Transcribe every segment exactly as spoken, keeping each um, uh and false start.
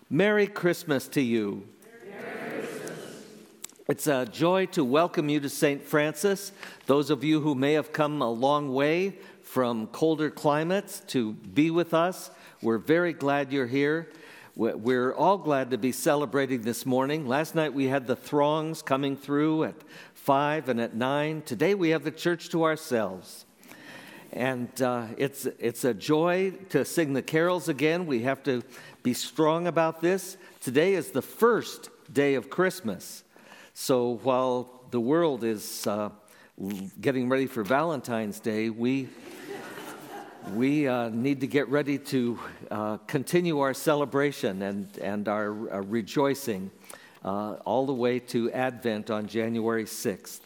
Merry Christmas to you. Merry Christmas. It's a joy to welcome you to Saint Francis. Those of you who may have come a long way from colder climates to be with us, we're very glad you're here. We're all glad to be celebrating this morning. Last night we had the throngs coming through at five and at nine. Today we have the church to ourselves. And uh, it's it's a joy to sing the carols again. We have to be strong about this. Today is the first day of Christmas. So while the world is uh, getting ready for Valentine's Day, we we uh, need to get ready to uh, continue our celebration and, and our uh, rejoicing uh, all the way to Advent on January sixth.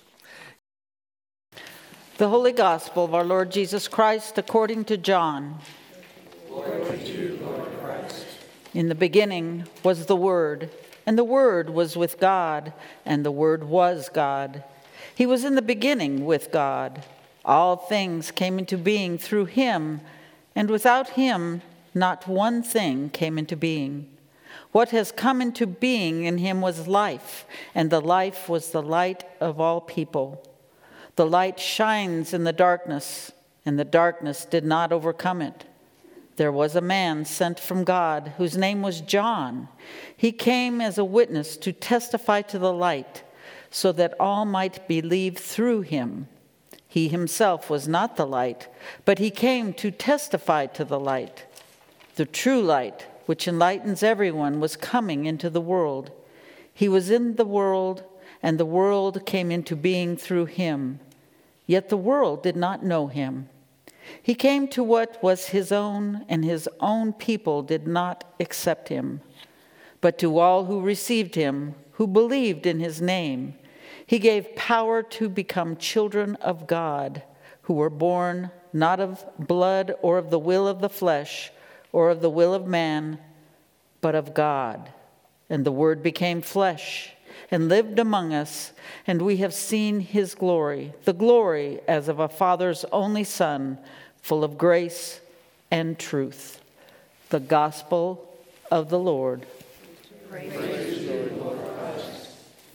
The Holy Gospel of our Lord Jesus Christ according to John. Glory to you, Lord Christ. In the beginning was the Word, and the Word was with God, and the Word was God. He was in the beginning with God. All things came into being through him, and without him not one thing came into being. What has come into being in him was life, and the life was the light of all people. The light shines in the darkness, and the darkness did not overcome it. There was a man sent from God whose name was John. He came as a witness to testify to the light, so that all might believe through him. He himself was not the light, but he came to testify to the light. The true light, which enlightens everyone, was coming into the world. He was in the world, and the world came into being through him. Yet the world did not know him. He came to what was his own, and his own people did not accept him. But to all who received him, who believed in his name, he gave power to become children of God, who were born not of blood or of the will of the flesh or of the will of man, but of God. And the Word became flesh and lived among us, and we have seen his glory, the glory as of a Father's only Son, full of grace and truth. The Gospel of the Lord. Praise, Praise to you, Lord Christ.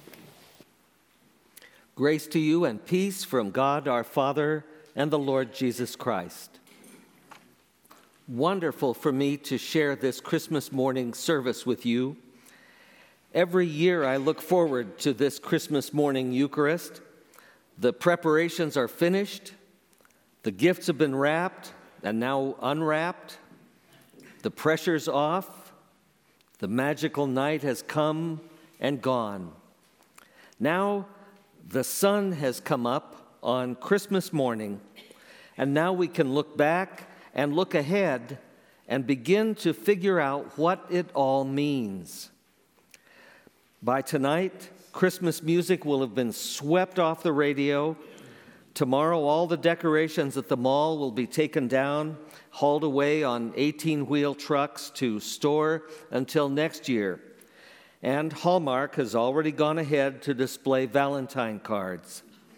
Grace to you and peace from God our Father and the Lord Jesus Christ. Wonderful for me to share this Christmas morning service with you. Every year I look forward to this Christmas morning Eucharist. The preparations are finished. The gifts have been wrapped and now unwrapped. The pressure's off. The magical night has come and gone. Now the sun has come up on Christmas morning, and now we can look back and look ahead and begin to figure out what it all means. By tonight, Christmas music will have been swept off the radio. Tomorrow, all the decorations at the mall will be taken down, hauled away on eighteen-wheel trucks to store until next year. And Hallmark has already gone ahead to display Valentine cards.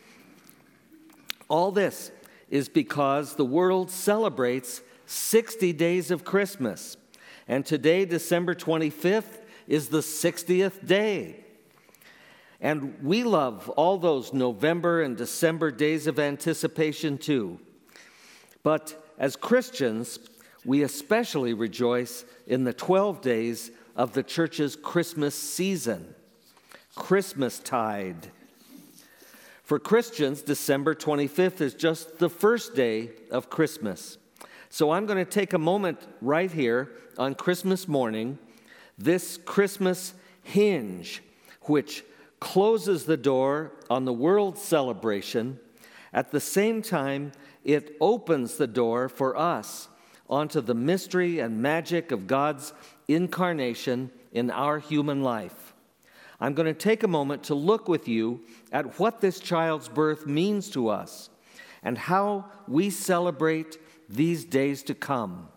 All this is because the world celebrates sixty days of Christmas. And today, December twenty-fifth, is the sixtieth day. And we love all those November and December days of anticipation too. But as Christians, we especially rejoice in the twelve days of the church's Christmas season, Christmastide. For Christians, December twenty-fifth is just the first day of Christmas. So I'm going to take a moment right here on Christmas morning, this Christmas hinge, which closes the door on the world's celebration. At the same time, it opens the door for us onto the mystery and magic of God's incarnation in our human life. I'm going to take a moment to look with you at what this child's birth means to us and how we celebrate these days to come.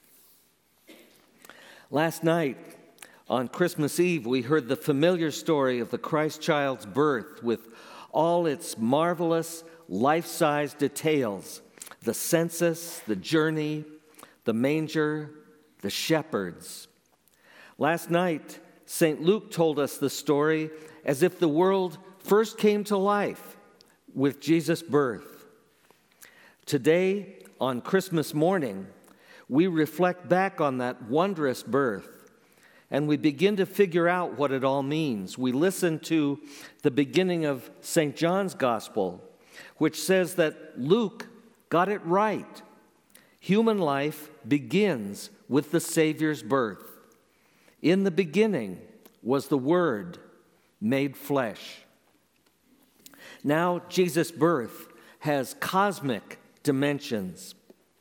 Last night, on Christmas Eve, we heard the familiar story of the Christ child's birth with all its marvelous life-size details, the census, the journey, the manger, the shepherds. Last night, Saint Luke told us the story as if the world first came to life with Jesus' birth. Today, on Christmas morning, we reflect back on that wondrous birth, and we begin to figure out what it all means. We listen to the beginning of Saint John's Gospel, which says that Luke got it right. Human life begins with the Savior's birth. In the beginning was the Word made flesh. Now, Jesus' birth has cosmic dimensions.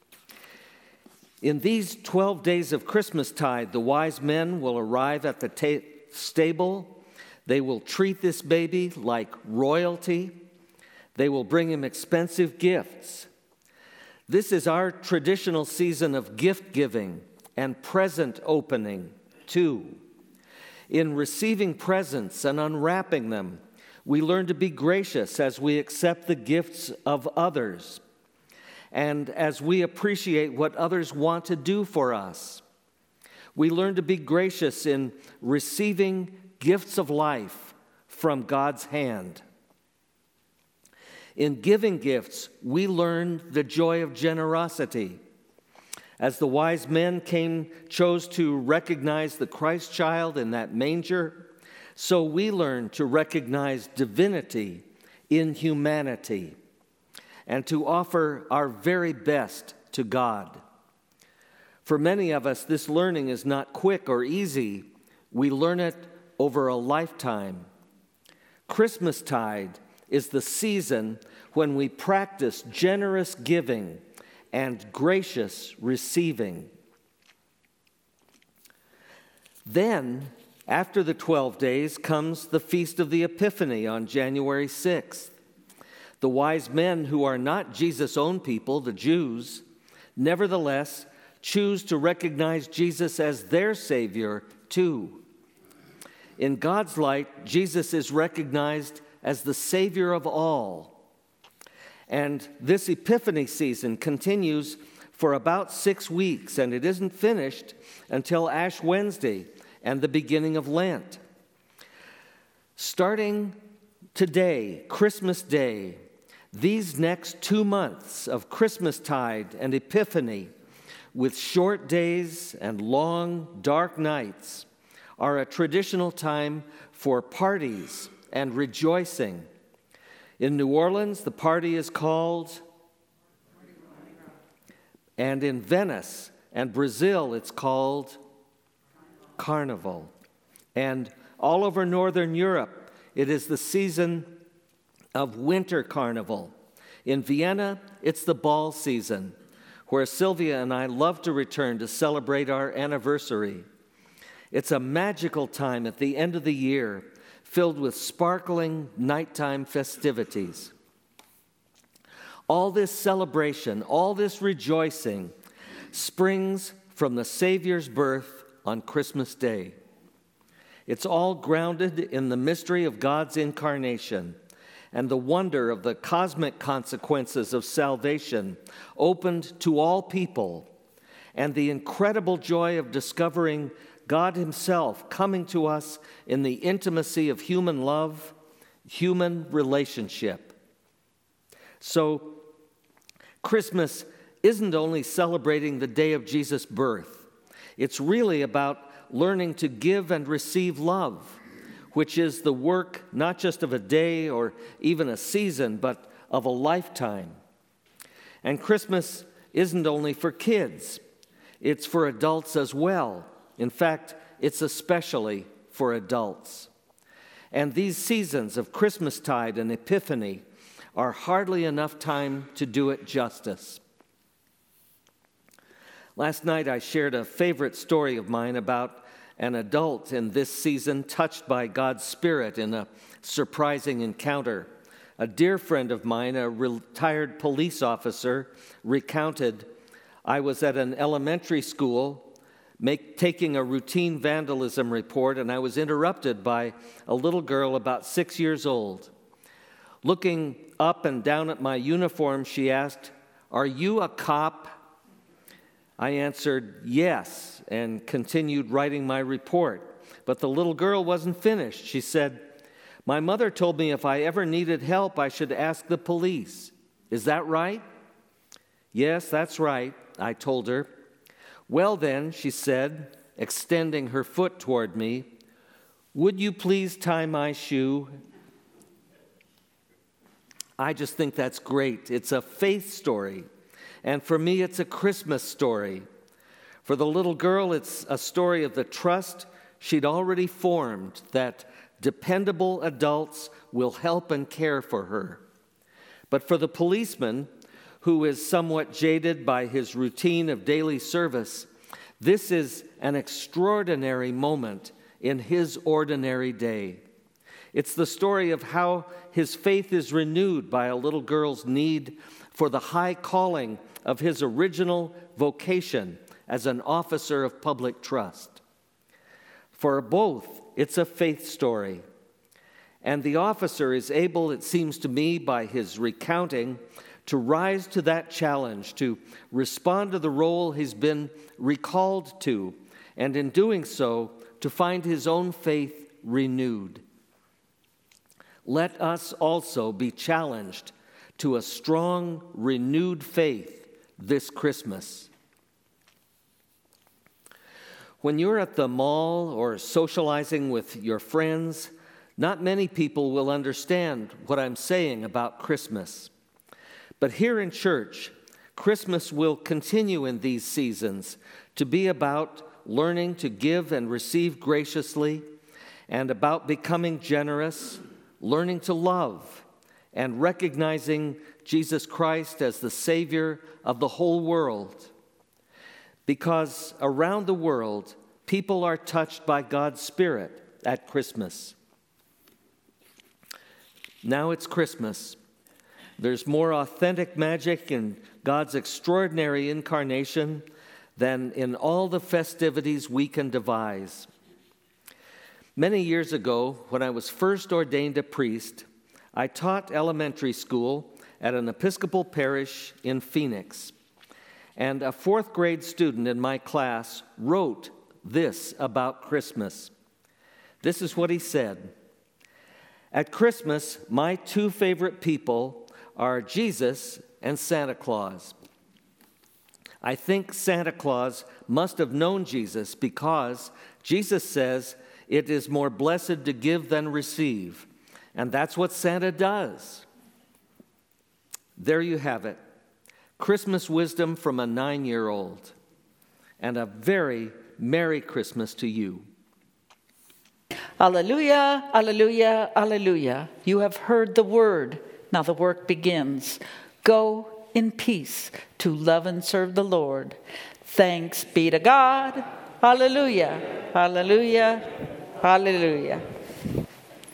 In these twelve days of Christmastide, the wise men will arrive at the ta- stable. They will treat this baby like royalty. They will bring him expensive gifts. This is our traditional season of gift giving and present opening, too. In receiving presents and unwrapping them, we learn to be gracious as we accept the gifts of others, and as we appreciate what others want to do for us. We learn to be gracious in receiving gifts of life from God's hand. In giving gifts, we learn the joy of generosity. As the wise men came, chose to recognize the Christ child in that manger, so we learn to recognize divinity in humanity and to offer our very best to God. For many of us, this learning is not quick or easy. We learn it over a lifetime. Christmastide is the season when we practice generous giving and gracious receiving. Then, after the twelve days, comes the Feast of the Epiphany on January sixth. The wise men who are not Jesus' own people, the Jews, nevertheless choose to recognize Jesus as their Savior too. In God's light, Jesus is recognized as the Savior of all. And this Epiphany season continues for about six weeks, and it isn't finished until Ash Wednesday and the beginning of Lent. Starting today, Christmas Day, these next two months of Christmastide and Epiphany, with short days and long, dark nights, are a traditional time for parties and rejoicing. In New Orleans, the party is called, and in Venice and Brazil, it's called Carnival. And all over Northern Europe, it is the season of Winter Carnival. In Vienna, it's the ball season, where Sylvia and I love to return to celebrate our anniversary. It's a magical time at the end of the year, filled with sparkling nighttime festivities. All this celebration, all this rejoicing springs from the Savior's birth on Christmas Day. It's all grounded in the mystery of God's incarnation and the wonder of the cosmic consequences of salvation opened to all people, and the incredible joy of discovering God Himself coming to us in the intimacy of human love, human relationship. So, Christmas isn't only celebrating the day of Jesus' birth. It's really about learning to give and receive love, which is the work not just of a day or even a season, but of a lifetime. And Christmas isn't only for kids. It's for adults as well. In fact, it's especially for adults. And these seasons of Christmastide and Epiphany are hardly enough time to do it justice. Last night I shared a favorite story of mine about an adult in this season touched by God's Spirit in a surprising encounter. A dear friend of mine, a retired police officer, recounted, "I was at an elementary school Make, taking a routine vandalism report, and I was interrupted by a little girl about six years old. Looking up and down at my uniform, she asked, 'Are you a cop?' I answered yes and continued writing my report. But the little girl wasn't finished. She said, "My mother told me if I ever needed help, I should ask the police. Is that right?" "Yes, that's right," I told her. "Well then," she said, extending her foot toward me, "would you please tie my shoe?" I just think that's great. It's a faith story. And for me, it's a Christmas story. For the little girl, it's a story of the trust she'd already formed that dependable adults will help and care for her. But for the policeman, who is somewhat jaded by his routine of daily service, this is an extraordinary moment in his ordinary day. It's the story of how his faith is renewed by a little girl's need for the high calling of his original vocation as an officer of public trust. For both, it's a faith story. And the officer is able, it seems to me, by his recounting, to rise to that challenge, to respond to the role he's been recalled to, and in doing so, to find his own faith renewed. Let us also be challenged to a strong, renewed faith this Christmas. When you're at the mall or socializing with your friends, not many people will understand what I'm saying about Christmas. But here in church, Christmas will continue in these seasons to be about learning to give and receive graciously, and about becoming generous, learning to love, and recognizing Jesus Christ as the Savior of the whole world. Because around the world, people are touched by God's Spirit at Christmas. Now it's Christmas. There's more authentic magic in God's extraordinary incarnation than in all the festivities we can devise. Many years ago, when I was first ordained a priest, I taught elementary school at an Episcopal parish in Phoenix. And a fourth grade student in my class wrote this about Christmas. This is what he said: "At Christmas, my two favorite people are Jesus and Santa Claus. I think Santa Claus must have known Jesus because Jesus says it is more blessed to give than receive. And that's what Santa does." There you have it. Christmas wisdom from a nine-year-old. And a very Merry Christmas to you. Alleluia, alleluia, alleluia. You have heard the word. Now the work begins. Go in peace to love and serve the Lord. Thanks be to God. Hallelujah, hallelujah, hallelujah.